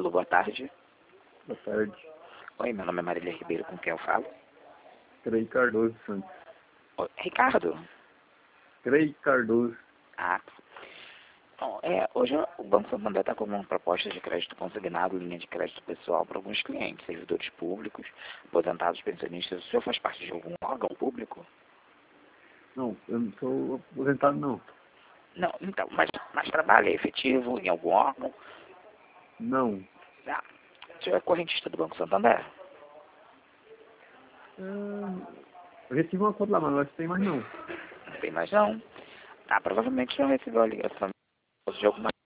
Alô, boa tarde. Boa tarde. Oi, meu nome é Marília Ribeiro, com quem eu falo? Crei Cardoso Santos. Oi, Ricardo? Crei Cardoso. Ah, bom, hoje o Banco Santander está com uma proposta de crédito consignado, linha de crédito pessoal para alguns clientes, servidores públicos, aposentados, pensionistas. O senhor faz parte de algum órgão público? Não, eu não sou aposentado, não. Não, então, mas trabalha efetivo em algum órgão? Não. Ah, o senhor é correntista do Banco Santander? Eu já tive uma conta lá, mas não tem mais não. Não tem mais não? Ah, provavelmente o senhor recebeu a ligação de alguma